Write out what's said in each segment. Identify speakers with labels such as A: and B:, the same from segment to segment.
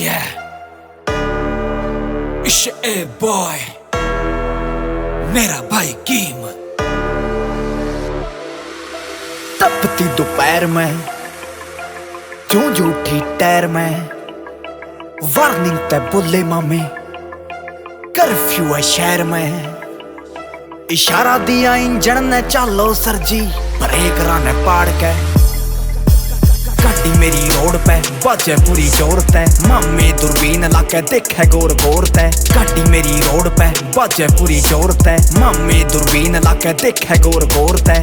A: Yeah, it's a boy, मेरा भाई कीम।
B: तपती दोपहर में जूं उठी टैर में, वार्निंग ते बोले मामे, कर्फ्यू है शहर में। इशारा दिया इंजन ने चालो सरजी, ब्रेक राने पाड़ के। गाड़ी मेरी रोड पे बाजे पूरी जोर ते, मामे दूरबीन लाके देखे गोर गोर ते। गाड़ी मेरी रोड पे बाजे पूरी जोर ते, मामे दूरबीन लाके देखे गोर गोर ते।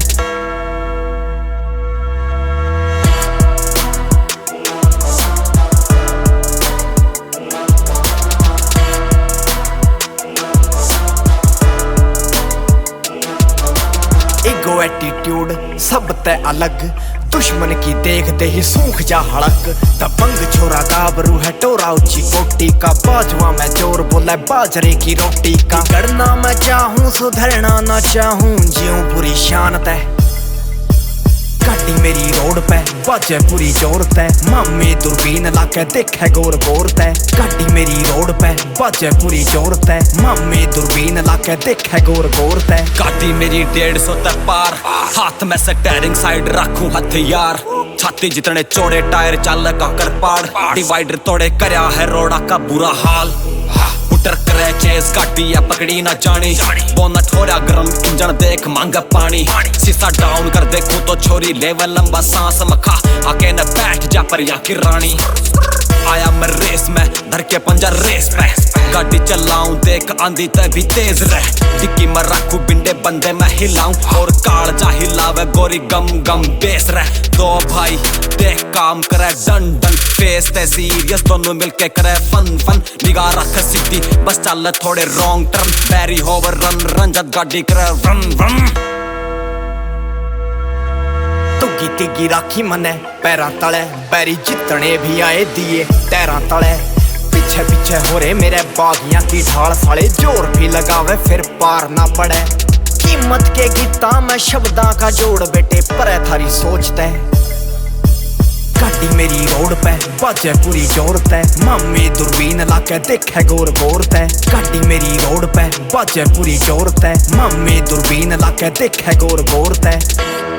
B: ईगो एटीट्यूड सब ते अलग, दुश्मन की देखते ही सूख जा हड़क। दबंग छोरा गाबरू है टोरा ऊंची कोटी का, बाजवा में चोर बोला बाजरे की रोटी का। करना मैं चाहूं सुधरना ना चाहूं, ज्यूं पूरी शान ते। गाड़ी मेरी रोड पे बाजे पूरी जोर ते, मामे दूरबीन लाके देखे गोर गोर ते। गाड़ी मेरी रोड पे बाजे पूरी जोर ते, मामे दूरबीन लाके देखे गोर गोर ते।
A: गाड़ी मेरी 150 ते पार, हाथ में स्टीयरिंग साइड रखूं हथियार। छाती जितने चौड़े टायर चल काकर पाड़, डिवाइडर तोड़े करया है रोड़ा का बुरा हाल। पुटर करे चेस गाड़ी या पकड़ी ना जानी, बोनट हो रहा गरम इंजन देख मांग पानी। शीशा डाउन कर देखूं तो छोरी लेवल लंबा सांस मखा, आके न बैठ जा पर यहाँ की रानी। आया मैं रेस में धर के पंजा रेस पे, गाड़ी चलाऊं देख आंधी तभी तेज रह। डिक्की में रखूं बिंडे बंदे मैं हिलाऊं, और काल जा हिलावे गोरी गम गम बेस रह। दो भाई देख काम करे डन डन, फेस ते सीरियस दोनों मिलके करे फन फन। निगाह रख सीधी बस चल थोड़े रॉन्ग टर्न, बैरी होवर रन रंजत गाड़ी करे रन रन।
B: तुगी तिगी राखी मने पैरां तले, बैरी जितने भी आए दिए टैरां तले। पीछे पीछे हो रहे मेरे बागियां की ढाल साले, जोर भी लगावे फिर पार ना पड़े। कीमत के गीता में शब्दां का जोड़ बेटे, पर थारी सोचते। गाड़ी मेरी रोड पे बाजे पूरी जोर ते, मामे दूरबीन लाके देखे गोर गोर ते। गाड़ी मेरी रोड पे बाजे पूरी जोर ते, मामे दूरबीन लाके देखे गोर गोर ते।